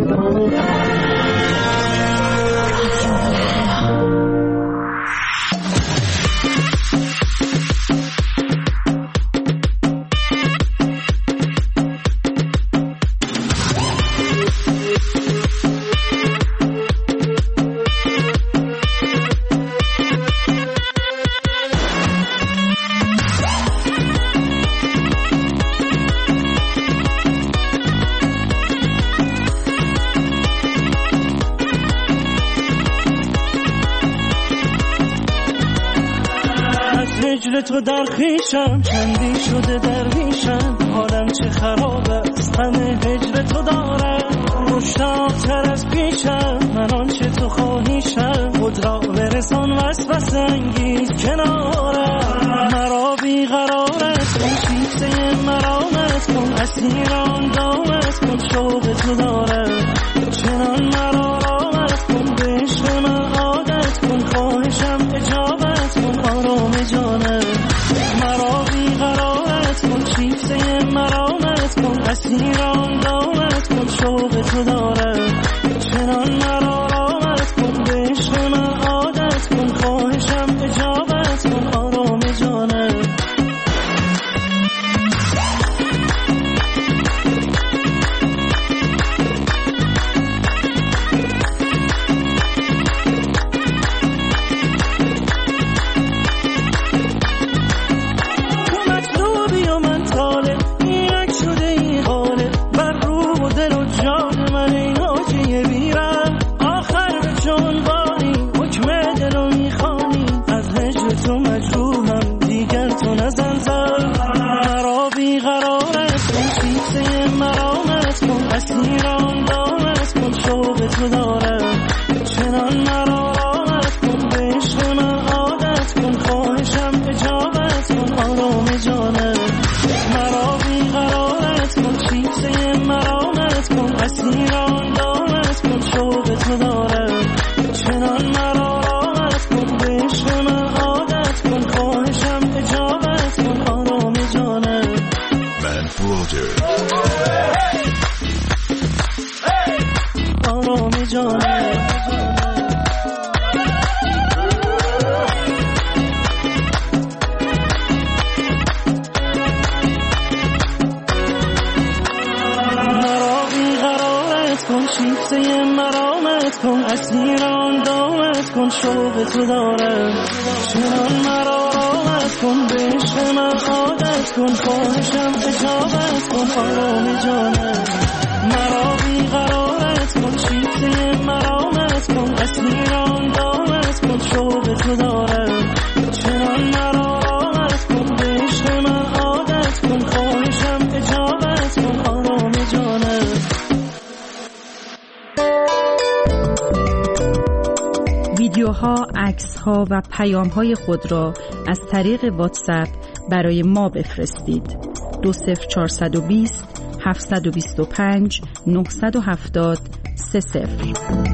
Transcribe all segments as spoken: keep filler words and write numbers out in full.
تو در خیشم چندی شده درویشم، حالم چه خراب است همه هجر تو دارم، مشتاق‌تر از پیشم من آنچه تو خواهیشم، خود را برسان وسوسه انگیز کنارم، مرا بیقرارت کن شیفته مرامت کن، اسیر آن دامت کن شوق تو دارم، چنان مرا رامت کن به عشق من عادت کن، خواهشم اجابت کن آرام جانم، مرا بیقرارت کن شیفته مرامت کن، اسیر آن دامت کن شوق تو دارم، چنان مرا رامت کن به عشق من عادت کن، خواهشم اجابت کن آرام جانم. اسیران دامت کن شوق تو دارم، چنان مرا رامت کن به عشق من عادت کن، خواهشم اجابت کن آرام جانم، مرا بیقرارت کن شیفته مرامت کن، اسیران دامت کن شوق تو دارم، چنان مرا رامت کن به عشق من عادت کن، خواهشم اجابت کن آرام جانم. من بودر آرام جانم. مرا بیقرارت کن شیفته مرامت کن، اسیران دامت کن شوق تو دارم، چنان مرا رامت کن به عشق من عادت کن، خواهشم اجابت کن آرام جانم، مرا بیقرارت کن شیفته مرامت کن، اسیران دامت کن شوق تو دارم، چنان مرا رامت کن به عشق من عادت کن، خواهشم اجابت کن آرام جانم. ویدیوها، عکس‌ها و پیام‌های خود را از طریق واتساپ برای ما بفرستید. دو صفر چهارصد و بیست هفتصد و بیست و پنج نهصد و هفتاد سه صفر.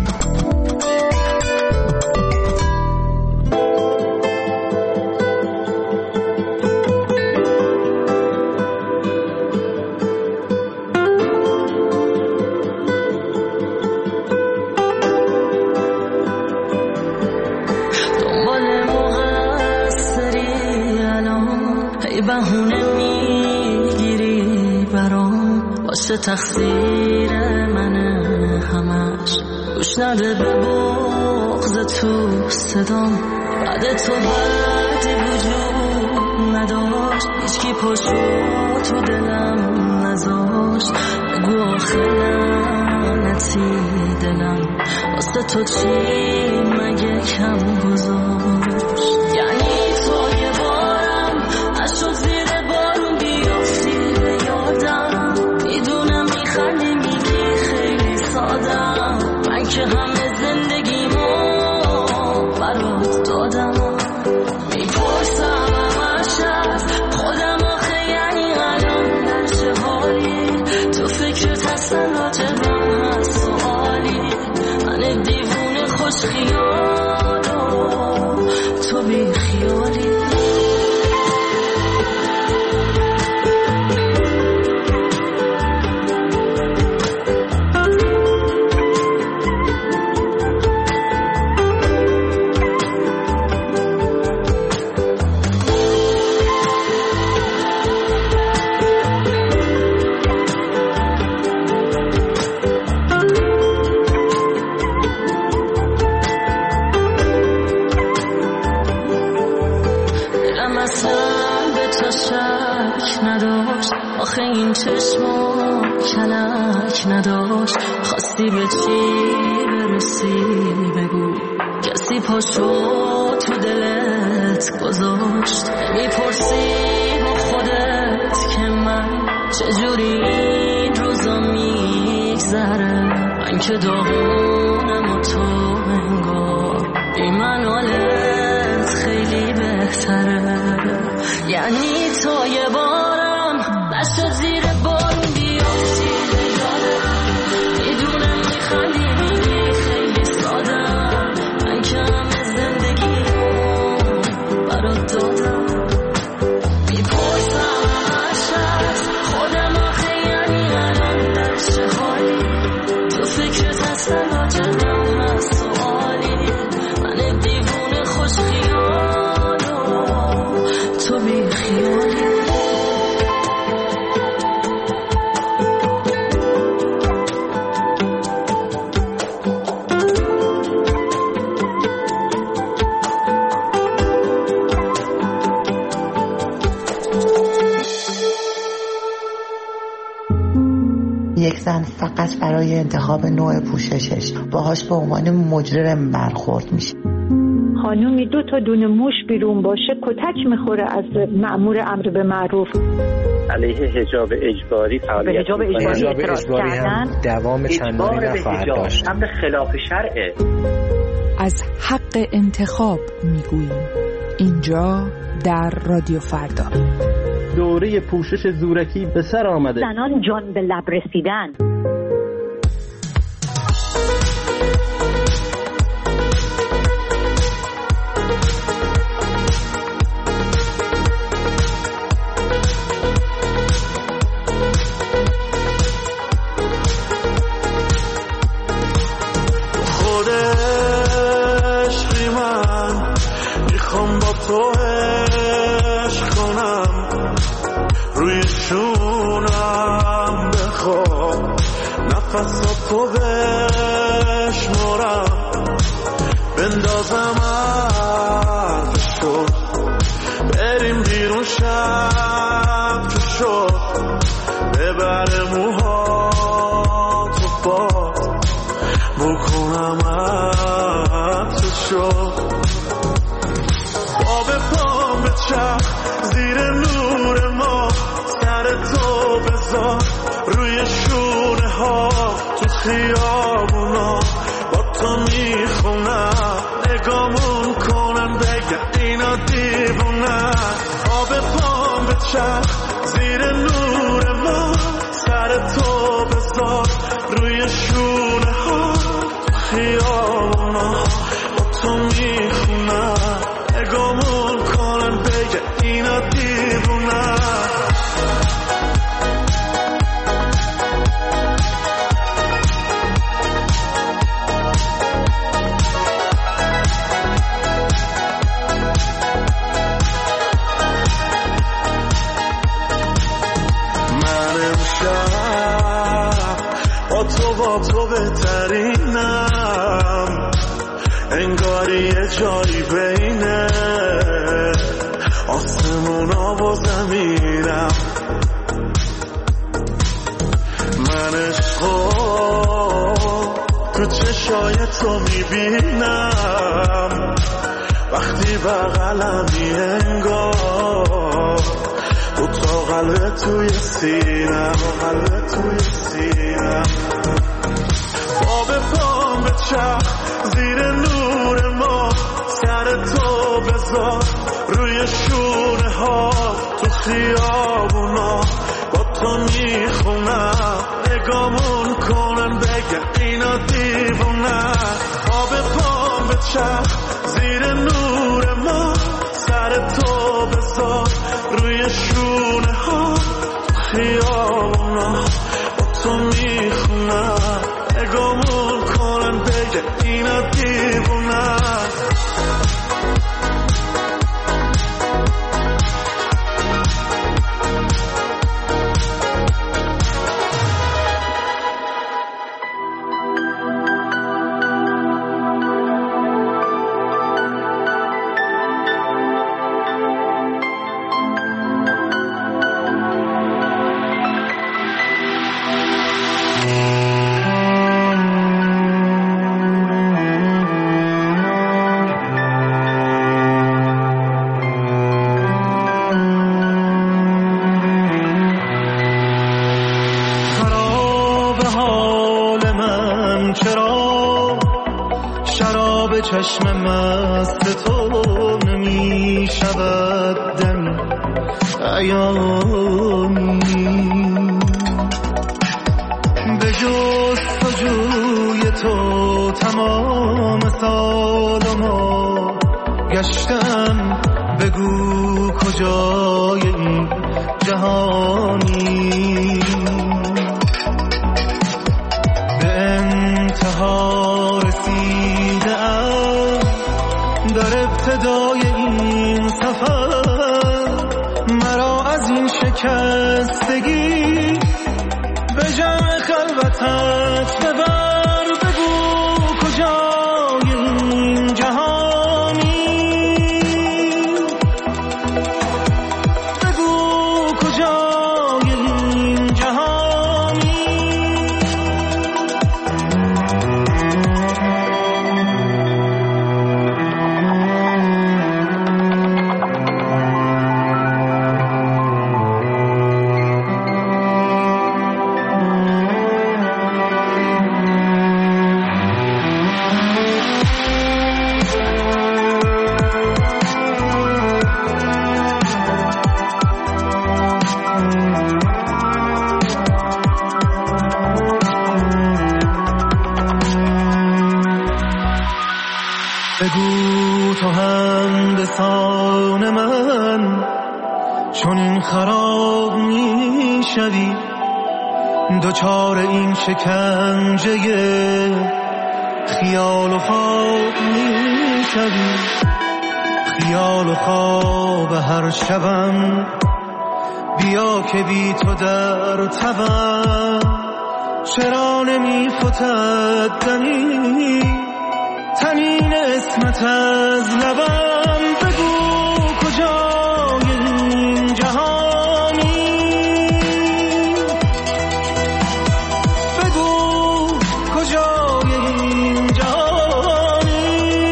بهونه میگیری برام، واسه تقصیر منه همش، گوش نده به بغض تو صدام، بعد تو بعدی وجود نداشت، هیچکی پشت تو دلم نذاشت، بگو آخه لعنتی دلم واسه تو چی مگه کم گذاشت، یعنی تو یه بارم اشو زیر بارون بیافتی به یادم، میدونم میخندی میگی خیلی سادم، من که همه زندگیمو برات دادم، میپرسم همش از خودم آخه یعنی الان در چه حالی، تو فکرت هستن راجبم هست سوالی، من دیوونه خوش خیالم تو بی خیالی. داشت. خواستی به چی برسی بگو، کسی پاشو تو دلت گذاشت. میپرسی با خودت که من چجوری این روزا میگذره، من که داغونم و تو انگار بی من حالت خیلی بهتره. یعنی تا یه بارم نشد زیر بارون بیافتی میدونم میخندی میگی خیلی سادم، من که همه زندگی رو برات دادم. میپرسم همش از خودم آخه یعنی الان در چه حالی، تو فکرت هستن راجبم هست سوالی، من دیوونه خوش خیالو تو بی خیالی. یک زن فقط برای انتخاب نوع پوششش باهاش به عنوان مجرم برخورد میشه. خانومی دو تا دونه موش بیرون باشه کتک میخوره از مأمور امر به معروف. علیه حجاب اجباری فعالیت به حجاب اجباری اعتراض کردن دوام چندانی نخواهد داشت. امر خلاف شرعه. از حق انتخاب میگوییم اینجا در رادیو فردا. دوره پوشش زورکی به سر آمده. زنان جان به لب رسیدن. خودش بی من میخوام با تو عشق کنم، روی شونم بخواب نفساتو بشمارم، بندازم عرضشو بریم بیرون شب که شد، ببره موهاتو باد بکنم عطشو، آب پام به چرخ زیر نور ما، سر تو بذار روی شونه ها، تو خیابونا با تو میخونم، نگامون کنن بگن اینا دیوونه. آب پام به چرخ زیر نور ما، سر تو بذار روی شونه ها، تو خیابونا با تو میخونم، نگامون کنن بگن اینا دیوونه. من امشب با تو با تو بهترینم، انگاری یه جایی بینه آسمونا و زمینم. من عشقو تو چشای تو میبینم، وقتی بغلمی انگار دو تا قلب توی سینم، قلب توی سینم. آب پام به چرخ زیر نور ما، سر تو بذار روی شونه ها، تو خیابونا با تو میخونم، نگامون کنن بگن اینا دیوونه. آب پام به چرخ زیر نور ما، سر تو بذار روی شونه ها، تو خیابونا با تو میخونم، نگامون کنن بگن اینا دیوونه. چرا شراب چشم مست تو نمی شود دمی عیانی به جستجوی تو تمام سال ما گشتم بگو کجای این جهانی به انتها رسیدم در ابتدای این سفر مرا از این شکستگی به جمع خلوتت ببر بگو کجای این جهانی بگو کجای این جهانی بگو تو همدسان من چون این خراب می شوی دوچار این شکنجه خیال و خواب می شوی خیال و خواب هر شبم بیا که بی تو در تبم چرا نمی فتد دمی تنین اسمت از لبم بگو کجای این جهانی بگو کجای این جهانی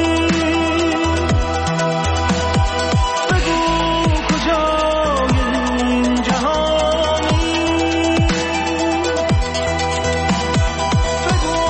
بگو کجای این جهانی بگو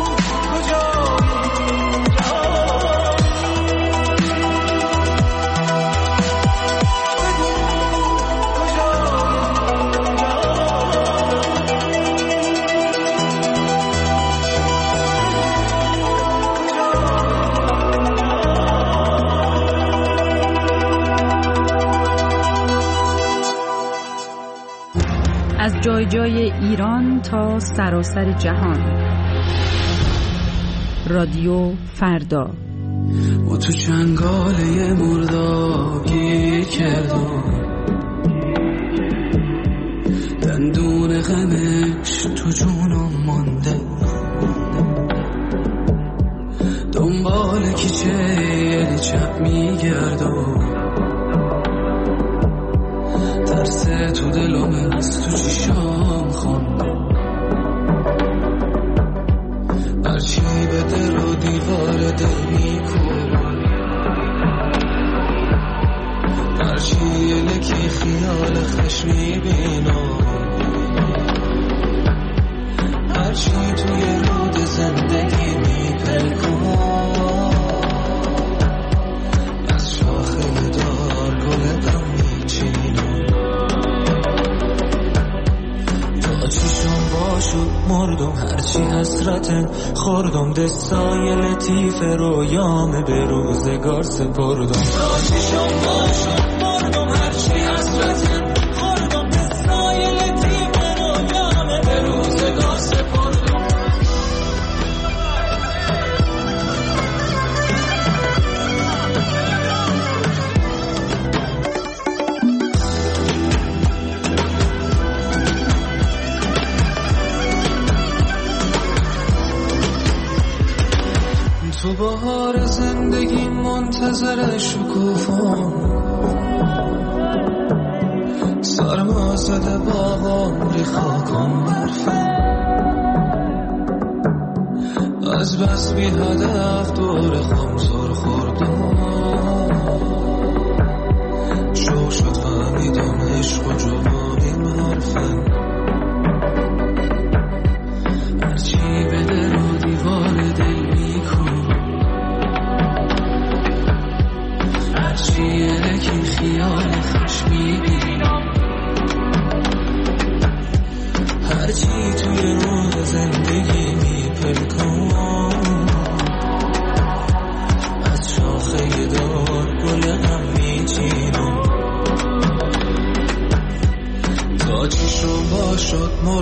از جای جای ایران تا سراسر جهان. رادیو فردا. و تو چنگاله مردابی کردم دندون غمش تو جونم مانده دنبال کیچه چپ میگردم ترس تو دلم از تو چشام خونده هرچی به در و دیوار دل میکنم هرچی یلکی خیال خش میبینم هرچی توی رود زندگی میپلکم از شاخه دار گل غم میچینم تا چیشم باشد مردم هرچی حسرتن خوردم دستای لطیف رویام به روزگار سپردم تا چیشم باشد مردم هرچی حسرتن خوردم دستای لطیف رویام به روزگار سپردم تو بهار زندگی منتظر شکوفان سرما زده باغان ری خاکم برفه از بس بی هدف دور خم سر خوردم شوق شد فهمیدم عشق و جوانی حرفه هرچی به در و دیوار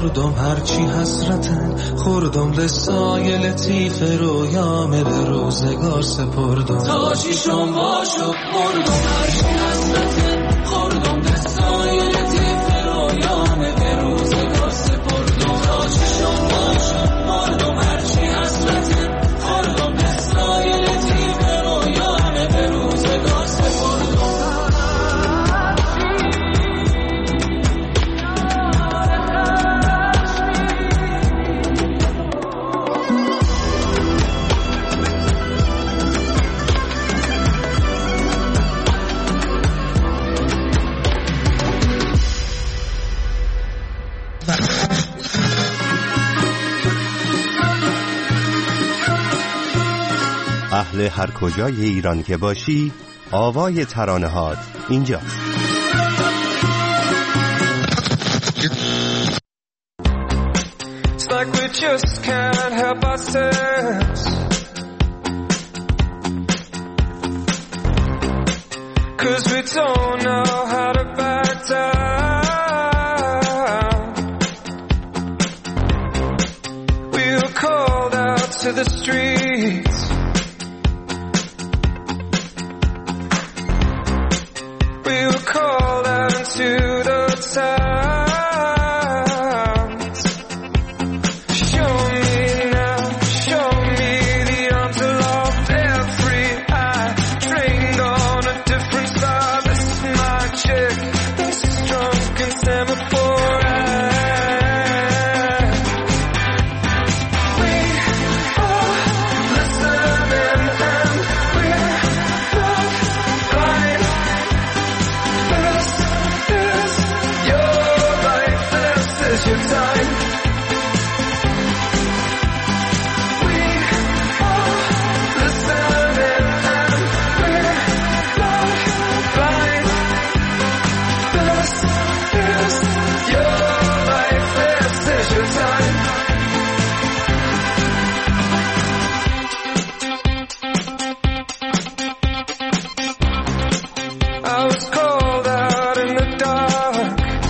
خوردم هرچی حسرتن، خوردم دستای لطیف رویامه به روزگار سپردم. تا چیشم باشد خوردم هرچی حسرتن، خوردم دستای لطیف رویامه به روزگار سپردم. تا چیشم باشد خوردم هرچی حسرتن، خوردم دستای لطیف رویامه به روزگار سپردم. اهل هر کجای ایران که باشی، آوای ترانه هات اینجاست. It's like we just can't help ourselves, 'cause we don't know how to back down. We were called out to the streets, we were called out into the towns. Show me now, show me the arms aloft, every eye trained on a different star. This is my chick, this is drunk and semaphore. We are listening and we're not blind. This is your life, this is your time. We are listening and we're not blind. This is your life, this is your time. I was called out in the dark,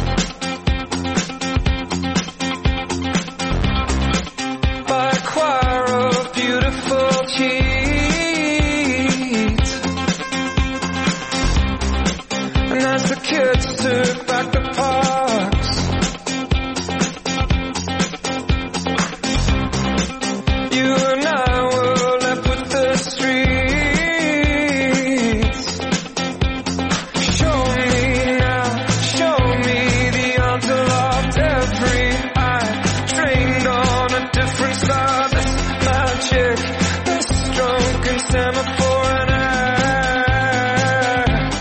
by a choir of beautiful cheats. And as the kids took back the parks, you and I were left with the streets. Show me now, show me the arms aloft, every eye trained on a different star. This magic, this drunken semaphore and air.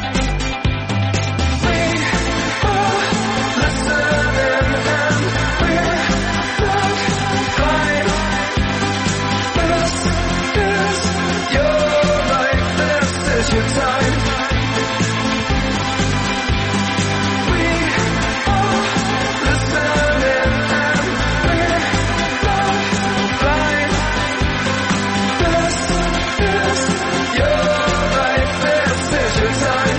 We are listening and we're not blind. This is your life, this is your time. We are listening and we're not blind. This is your life, this is your time.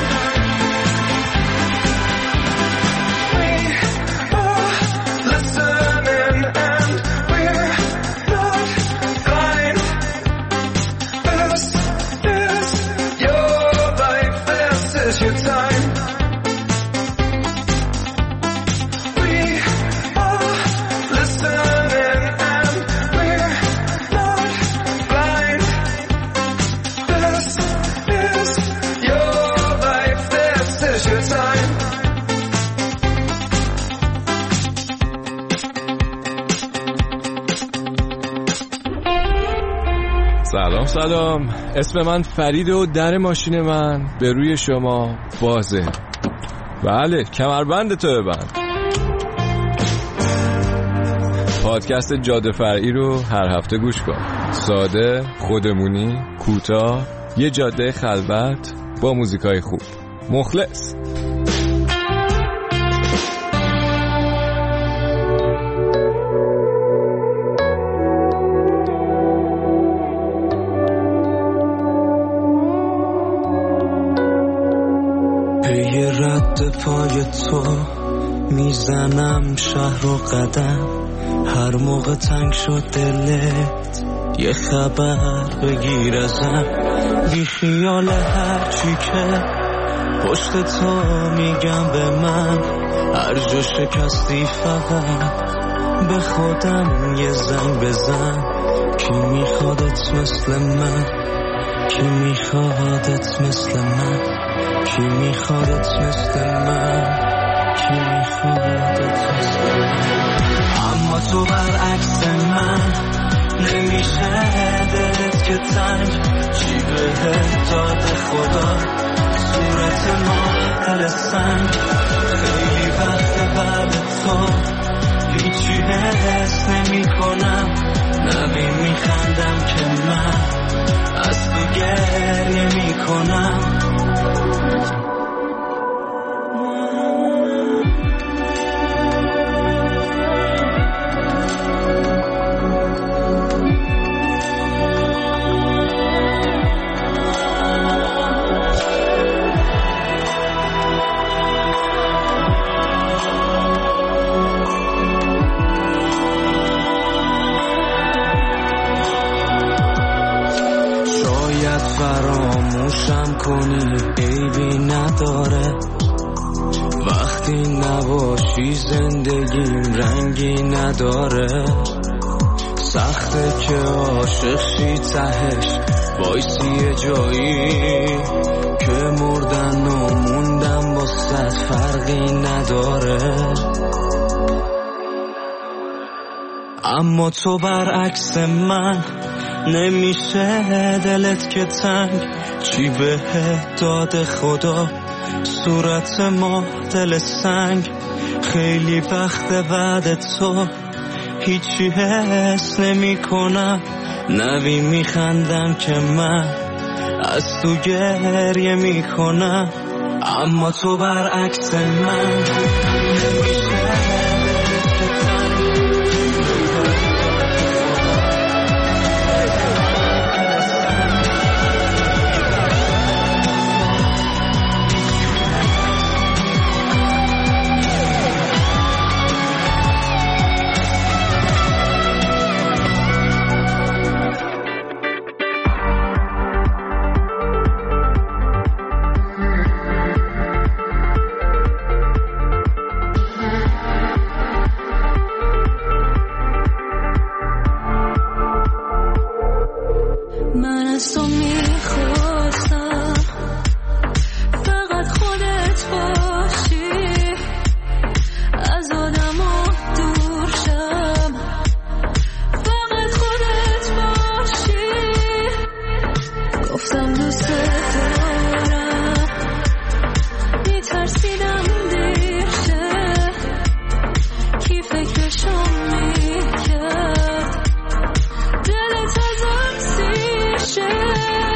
We are listening and we're not blind. This is your life, this is your time. We are listening and we're not blind. This is your life, this is your time. سلام سلام، اسم من فرید و در ماشین من به روی شما بازه. بله، کمربند تو ببند. پادکست جاده فرعی رو هر هفته گوش کن. ساده، خودمونی، کوتاه، یه جاده خلوت با موزیکای خوب. مخلص. پی رد پای تو میزنم شهر و قدم هر موقع تنگ شد دلت یه خبر بگیر ازم بی خیال هر چی که پشت تو میگم به من هر جا شکستی فقط به خودم یه زنگ بزن کی میخوادت مثل من کی میخوادت مثل من کی میخوادت مثل من کی میخوادت مثل من اما تو برعکس من نمیشه دلت که تنگ چی بهت داده خدا صورت ما دل سنگ خیلی وقت بعد تو هیچی حس نمی کنم نمی میخندم که من از تو گریه می کنم فراموشم کنی عیبی نداره وقتی نباشی زندگیم رنگی نداره سخته که عاشق شی تهش وایسی جایی که مردن و موندم با صد فرقی نداره اما تو برعکس من نمیشه دلت که تنگ چی بهت داده خدا صورت ما دل سنگ خیلی وقت بعد تو هیچی حس نمی کنم نوی میخندم که من از تو گریه می کنم اما تو برعکس من نمیشه من از تو میخواستم فقط خودت باشی از آدم ها دور شم فقط خودت باشی گفتم دوست دارم میترسیدم دیر شه کی فکرشو میکرد دلت ازم سیر شه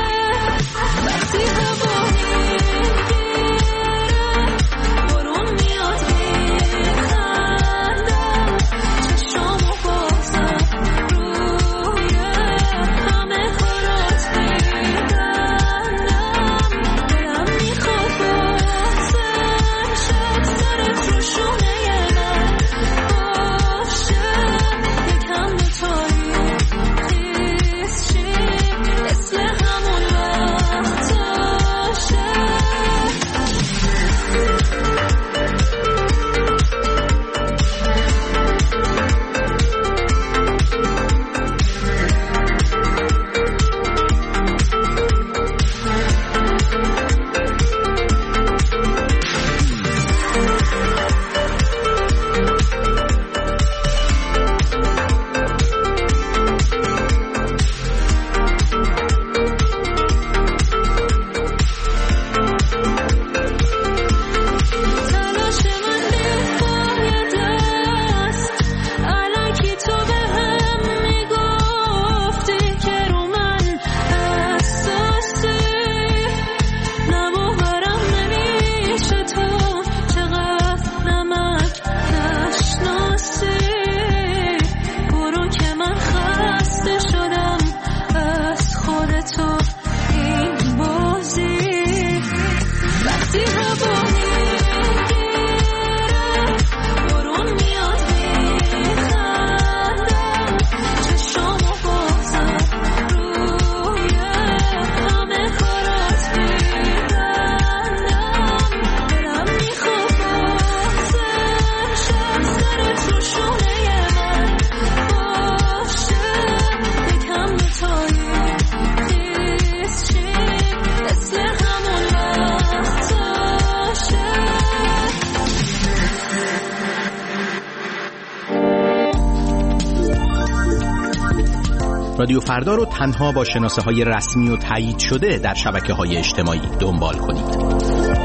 رادیو فردا رو تنها با شناسه های رسمی و تایید شده در شبکه های اجتماعی دنبال کنید.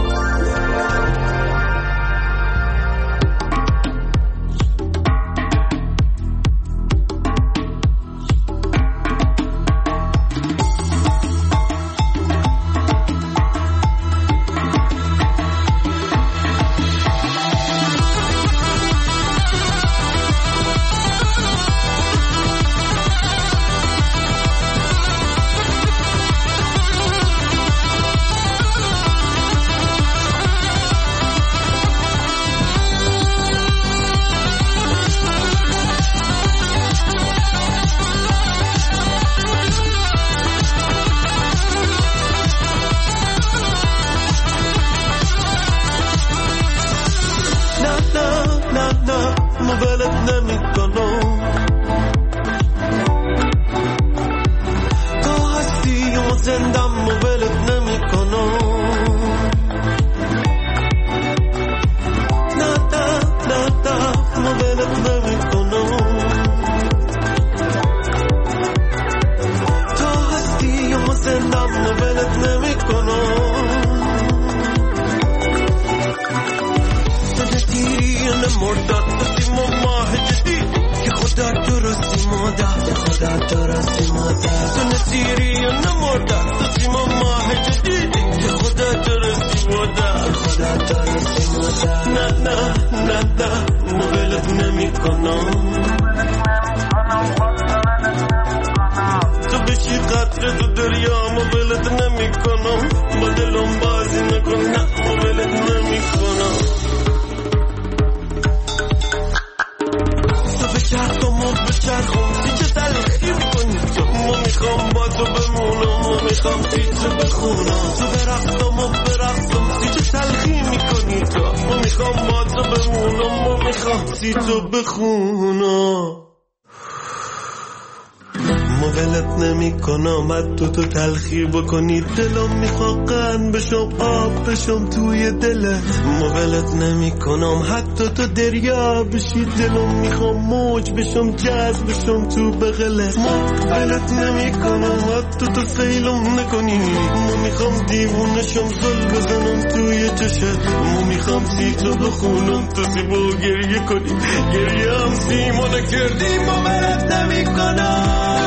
تو تو تلخی بکنی دلم میخواد قند بشم آب بشم توی دلت مولت نمی کنم حتی تو دریا بشی دلم میخوام موج بشم جذب بشم تو بغلت مولت نمی کنم حتی تو سیلم نکنی مو میخوام دیوونه شم زل بزنم توی چشت مو میخوام سی تو بخونم تو سیبو گریه کنی گریه هم سیمو نکردی مولت نمی کنم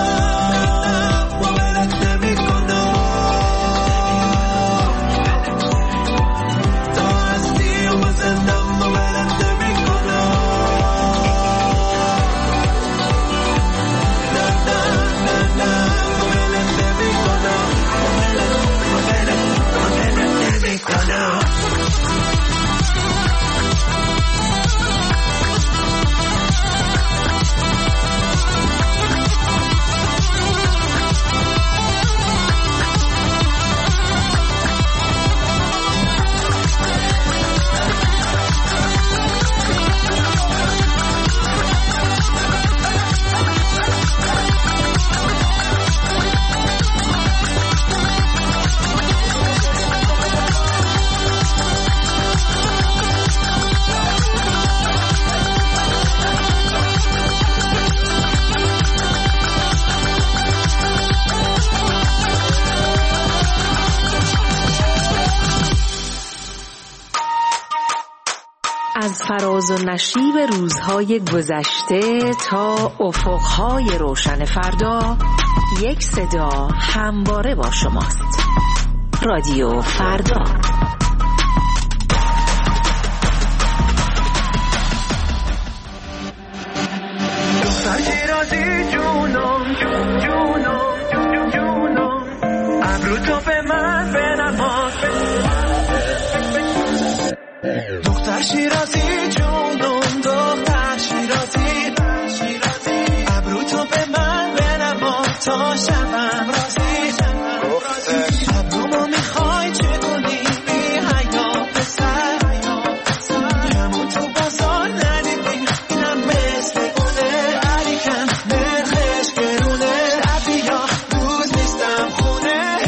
از فراز و نشیب روزهای گذشته تا افقهای روشن فردا یک صدا همواره با شماست. رادیو فردا. دختر شیرازی جونم جون جونم جون جونم ابرو تو به من بنواز دختر شیرازی جونم دختر شیرازی ابرو تو به من بنواز تا شبم راضی ابرومو میخوای چگونی بی حیا پسر همون تو بازار ندیدی اینم مثل گونه علیکن نرخش گرونه شبی یا روز نیستم خونه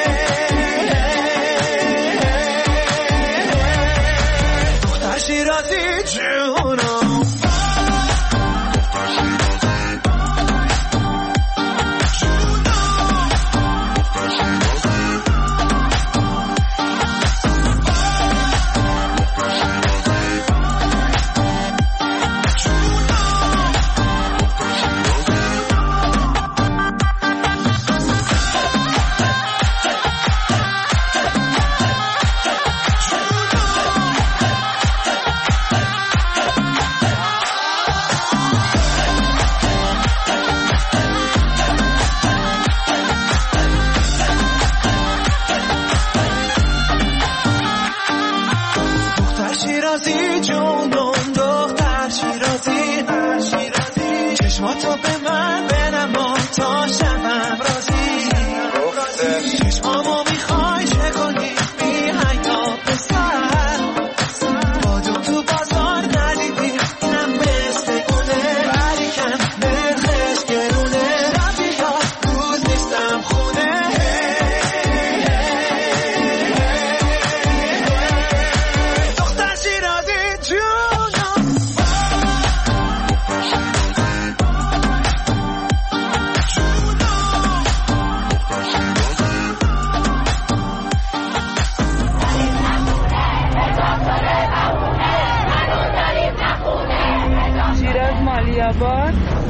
دختر شیرازی جونم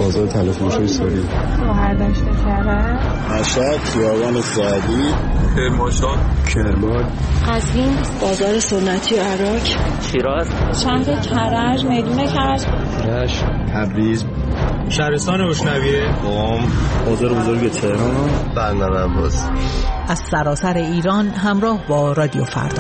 بازار طلافروشی سوری. شوهر داشته کرد. مشهد خیابان سعدی. کرمانشاه. کرمان. قزوین بازار سنتی عراق. شیراز. شهر کرج میدون کرج. رشت. تبریز. شهرستان اشنویه. قم. بازار بزرگ تهران. بندر عباس. از سراسر ایران همراه با رادیو فردا.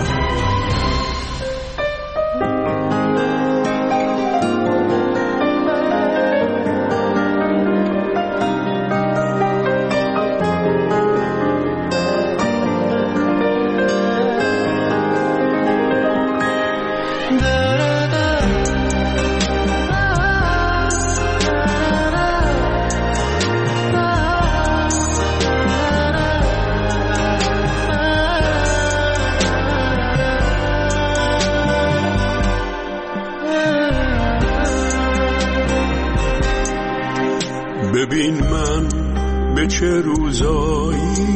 ببین من به چه روزایی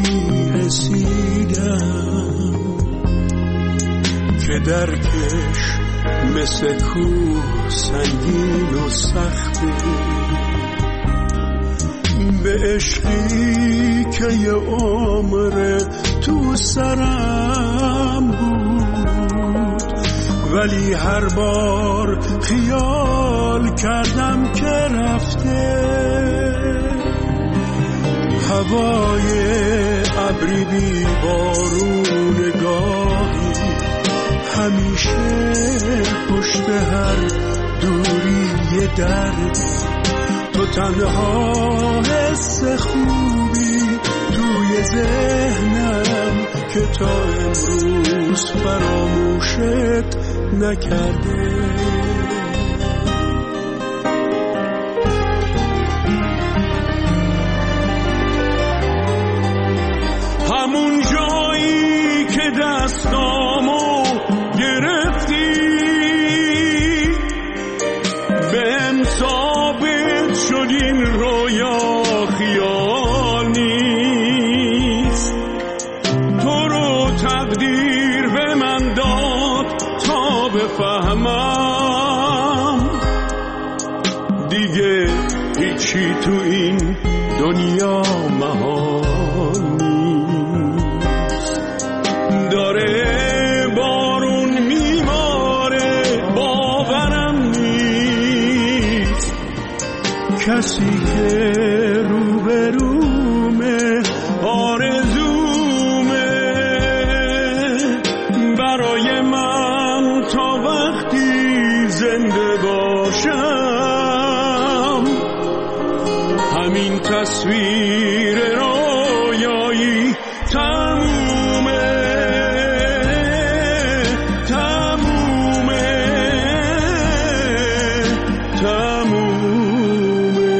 رسیدم که درکش مثل کوه سنگین و سخته، به عشقی که یه عمر تو سرم بود، ولی هر بار خیال کردم که رفته. هوای ابری بی بارون گاهی همیشه پشت هر دوری یه درد، تو تنها حس خوبی توی ذهنم که تا امروز فراموشت نکرده. همون جایی که دستامو گرفتی بهم ثابت شد این رویا خیال نیست. تو رو تقدیر به من داد تا بفهمم دیگه هیچی تو این دنیا محال نیست. داره بارون میباره باورم نیست، کسی که روبرومه آرزومه برای من تا وقتی زنده باشم. همین تصویر رویایی تمومه تمومه تمومه.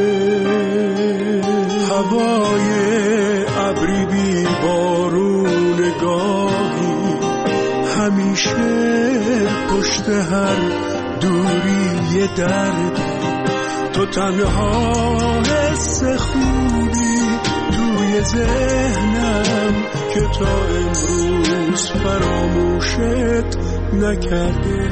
هوای ابری بی بارون گاهی همیشه پشت هر دوری یه درد، تو تنها حس خوبی توی ذهنم که تا امروز فراموشت نکرده.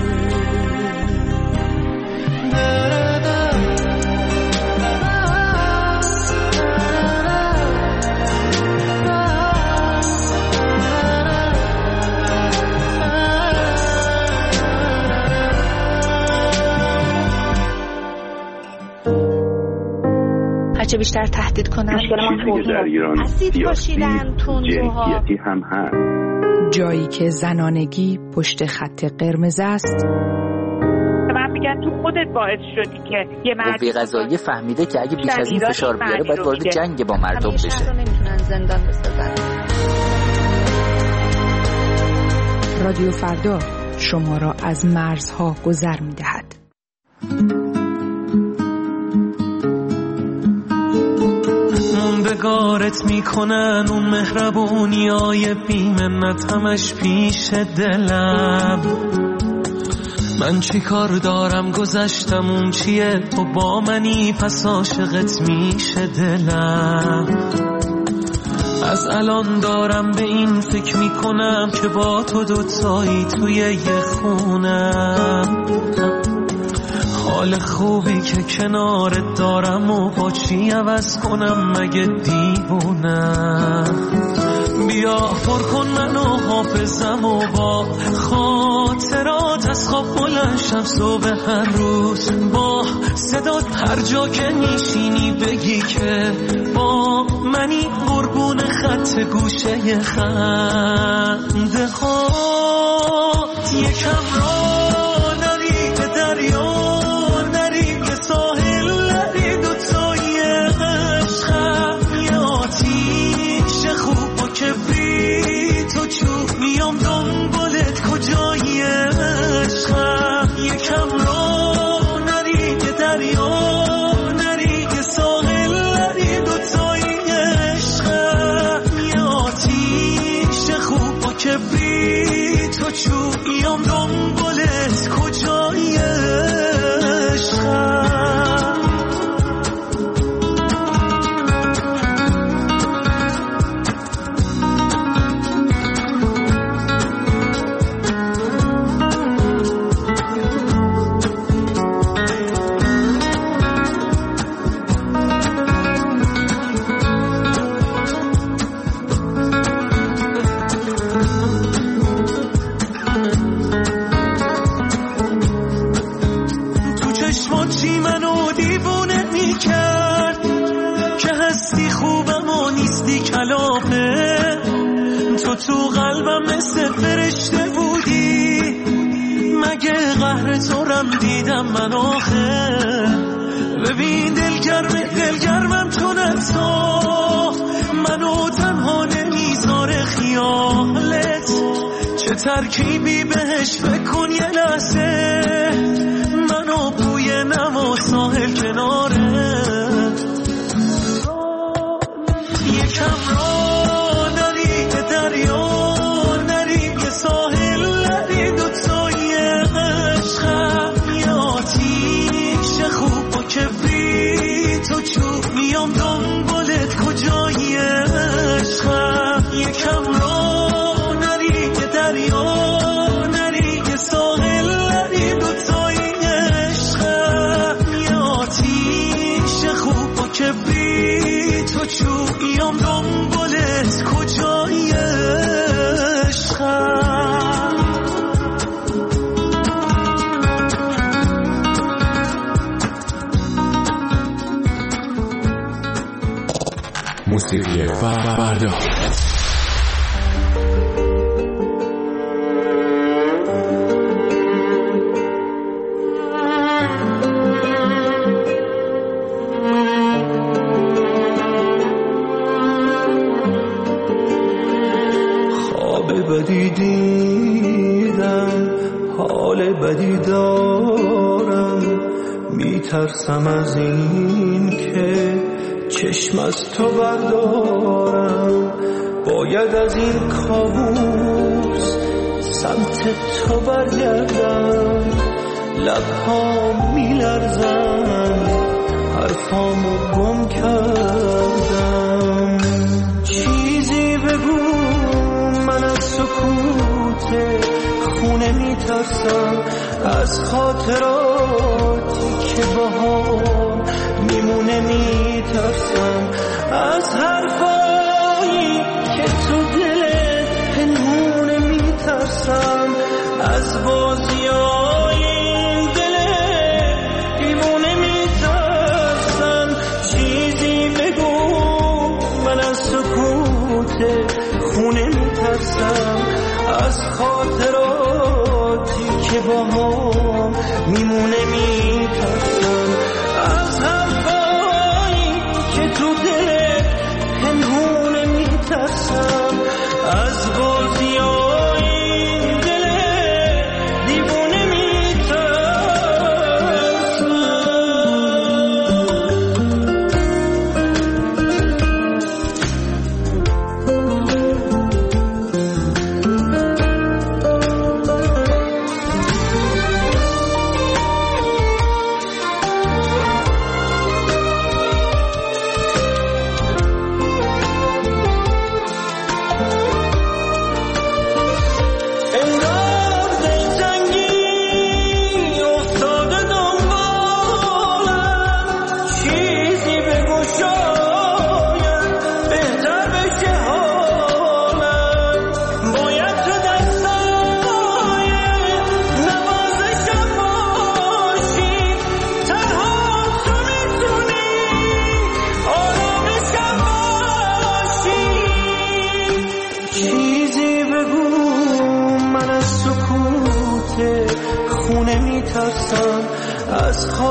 هرچه بیشتر تهدید کنن چیزی که در ایران سیاسی جنسیتی هم هست. جایی که زنانگی پشت خط قرمز است. من میگن تو خودت باعث شدی که یه مرد قوه قضاییه فهمیده که اگه بیش از این فشار بیاره باید وارد جنگ با مردم بشه. همیشه رو نمیتونن زندان بسازن. رادیو فردا شما را از مرزها گذر میدهد. موندگارت میکنن اون مهربونیای بی‌منت همش پیش دلم. من چی کار دارم گذشتم اون چیه تو با منی پس عاشقت میشه دلم. از الان دارم به این فکر میکنم که با تو دوتایی توی یه خونم. حال خوبی که کنارت دارم و با چی عوض کنم مگه دیوونم. بیا پر کن منو حافظم و با خاطرات از خواب بلند شم صبح هر روز با صدات هر جا که میشینی بگی که با منی قربون خط گوشه خنده هات. یکم را نری به دریا نری به ساحل نری دوتای عشقم یه آتیش خوب با کبریت و چوب میام دنبالت کجای عشقم. یکم را نری به دریا نری به ساحل نری دوتای عشقم یه آتیش خوب با کبریت و چوب میام دنبالت کجای عشقم. تو قلبم مثل فرشته بودی مگه قهر زورم دیدم من آخه. ببین دلگرم دلگرمم چون تو منو تنها نمیذاره خیالت چه ترکیبی بهش بکن یه لحظه منو بوی نم و ساحل کناره. یکم را میام دنبالت کجای عشقم. یکم را نری که دریا نری که ساحل نری دوتای عشقم یه آتیش خوب با کبریت و چوب میام دنبالت کجای عشقم. موسیقی فردا. خواب بدی دیدم حال بدی دارم میترسم از این که چشم از تو بردارم. باید از این کابوس سمت تو برگردم. لبهام میلرزن حرفامو گم کردم. چیزی بگو من از سکوت خونه میترسم از خاطراتی که باهام میمونه میترسم از حرفایی که تو دلت پنهونه میترسم از بازیای این دلت دیوونه میترسم. چیزی بگو من از سکوت خونه میترسم از خاطراتی که باهام میمونه میترسم از حرفایی که تو دلت پنهونه میترسم از بازیای این دلت دیوونه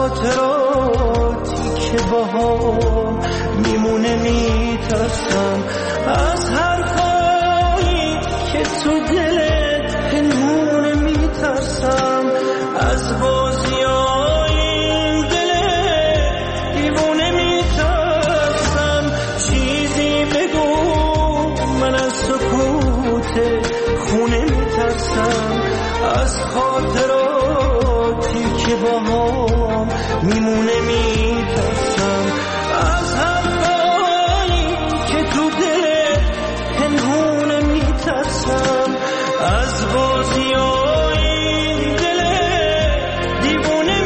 خاطراتی که با هم میمونه میترسم، از حرفایی که تو دلت پنهونه میترسم، از بازیای دل دیوونه میترسم. چیزی بگو من از سکوت خونه میترسم، از خاطراتی که با هم میمونه میترسم، از حرفایی که تو دل پنهونه میترسم، از بازیای دل دیوونه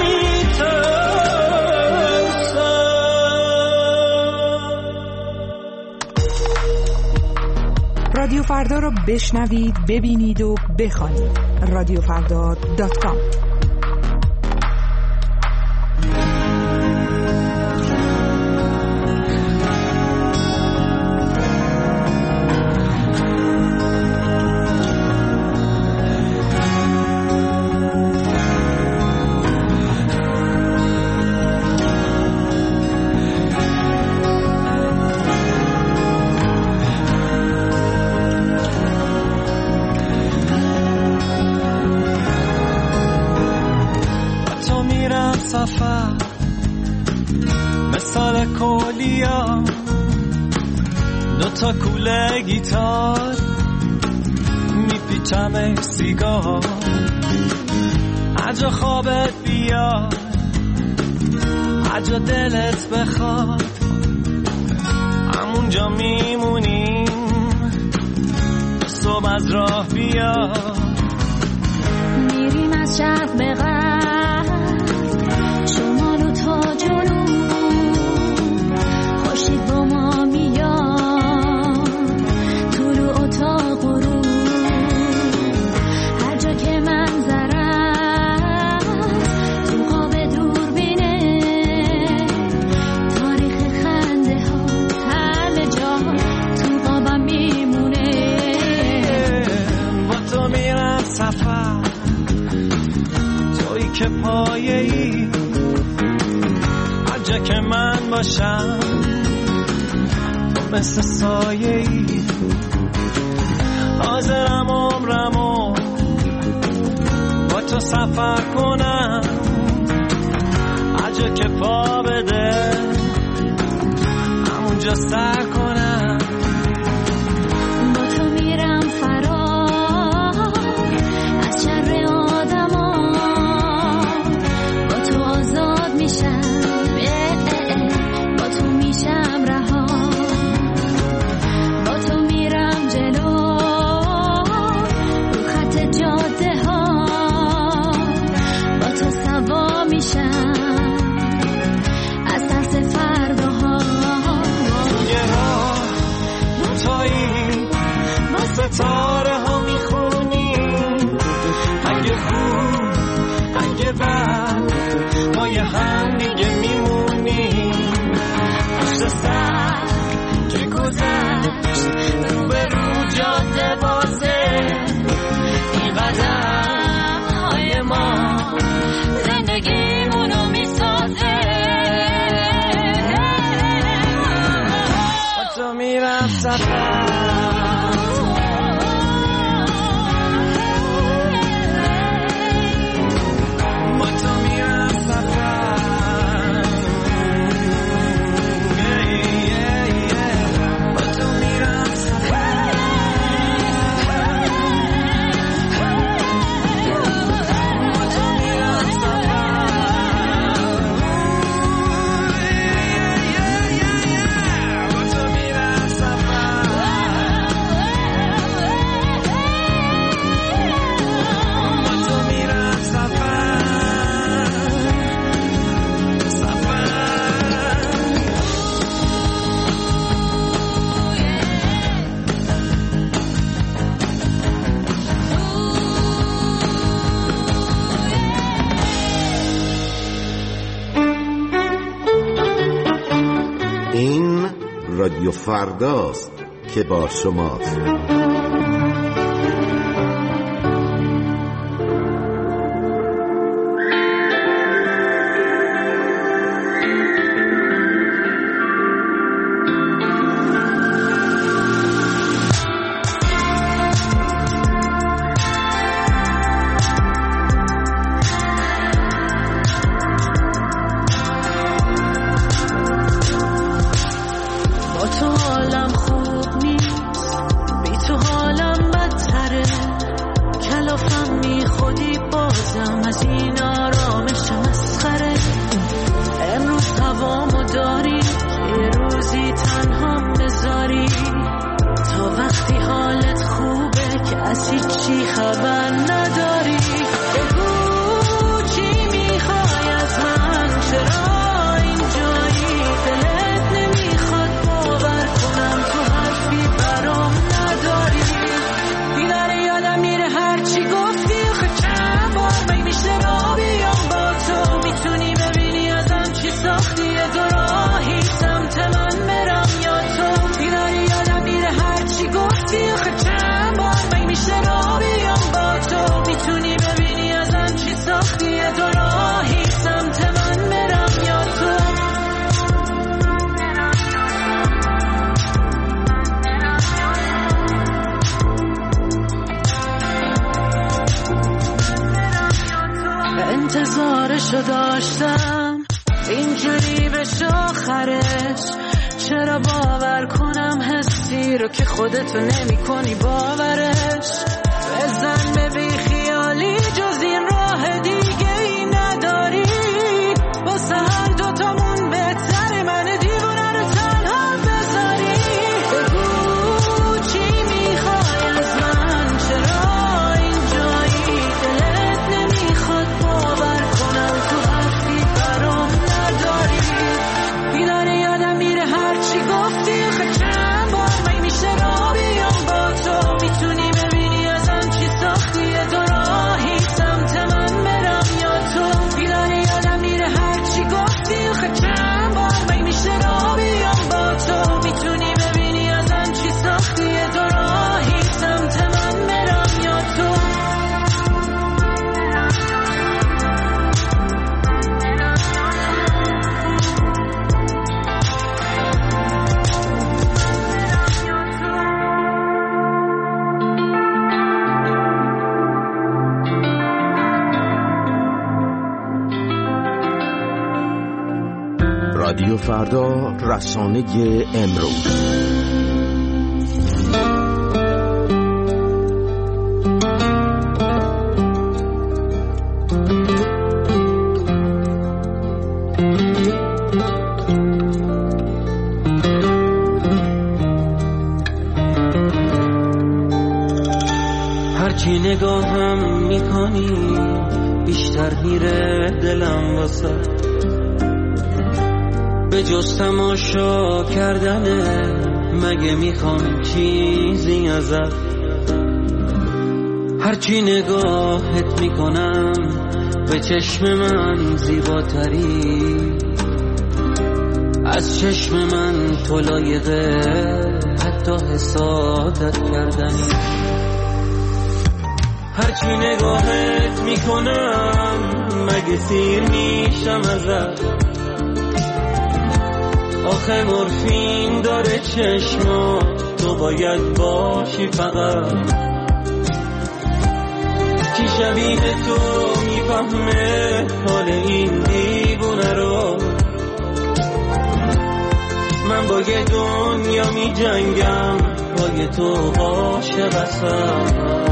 میترسم. رادیو فردا رو بشنوید، ببینید و بخوانید. رادیو فردا دات کام. سفر مثال کولیا، دوتا کوله گیتار میپیچم سیگار، هرجا خوابت بیاد هرجا دلت بخواد همونجا میمونیم صبح از راه بیاد. میریم از شرق به غرب، شمال و تا جنوب، خورشید با ما میاد طلوع و تا غروب، هر جا که منظرم تو قاب دوربینه، تاریخ خنده ها همه جا تو قابم میمونه. با تو میرم سفر، تویی که پایه ای، هر جا که من باشم تو مثل سایه ای، حاضرم عمرمو با تو سفر کنم، هر جا که پا بده همونجا سر کنم. با تو میرم فرار از شر آدما، با تو آزاد میشم، با تو میشم رها، با تو میرم جلو رو خط جاده ها، با تو سوا میشم از ترس فرداها. یه راه دوتایی با ستاره ها میخونیم، اگه خوب اگه بد ما یه هم دیگه میمونیم، پشت سر که گذشت رو به رو جاده بازه، این قدم های ما زندگیمونو میسازه. با تو میرم سفر، با تو میرم سفر، با تو میرم سفر، با تو میرم این رادیو فرداست که با شماست. دلشو داشتم اینجوری بشه آخرش. چرا باور کنم حسی رو که خودتو نمی کنی باورش. بزن به بی خیالی جز این راه دیگه ای نداری. واسه هر دوتامون بهتره من دیوونه رو تنها بذاری. بگو چی میخوای از من، چرا اینجایی دلت نمیخواد باور کنم تو حرفی برام نداری. بیداره یادم میره هرچی گفتی آخه چند بار من میشه را بیام با تو. میتونی ببینی ازم چی ساختی دو راهی سمت من برم یا تو. بیداره یادم میره هرچی گفتی آخه چند بار من میشه را بیام با تو. میتونی ببینی ازم چی ساختی دو راهی سمت من برم یا تو. رادیو فردا، رسانه امروز. هرچی نگاهم میکنی بیشتر میره دلم واسه. به جز تماشا کردنه مگه میخوام چیزی ازت. هرچی نگاهت میکنم به چشم من زیباتری. از چشم من تو لایقه حتی حسادت کردنی. هرچی نگاهت میکنم مگه سیر میشم ازت. آخه مورفین داره چشما تو باید باشی فقط. کی شبیه تو میفهمه حال این دیوونه رو. من با یه دنیا میجنگم با یه تو عاشقم.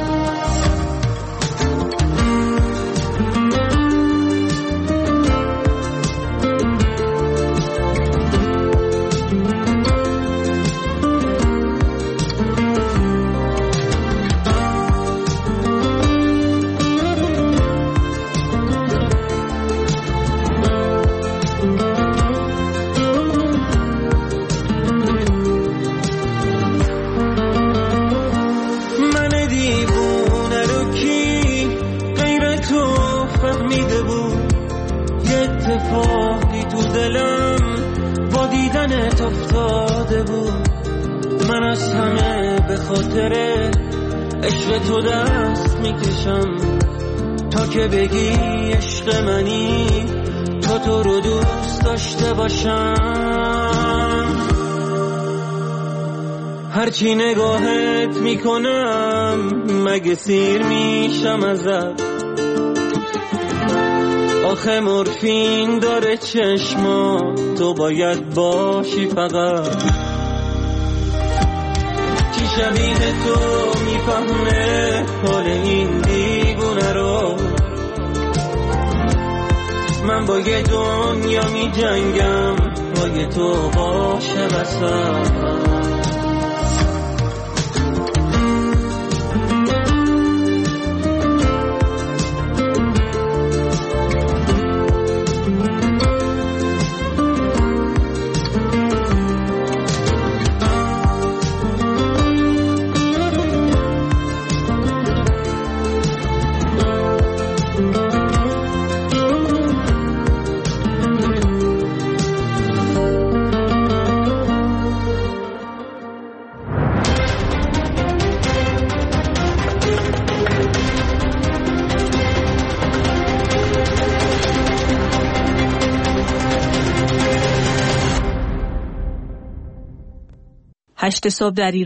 اتفاقی تو دلم با دیدنت افتاده بود. من از همه به خاطر عشق تو دست میکشم تا که بگی عشق منی تا تو رو دوست داشته باشم. هرچی نگاهت میکنم مگه سیر میشم ازت. آخه مورفین داره چشما تو باید باشی فقط. کی شبیه تو میفهمه حال این دیوونه رو. من با یه دنیا میجنگم با یه تو عاشقم. هشت صبح در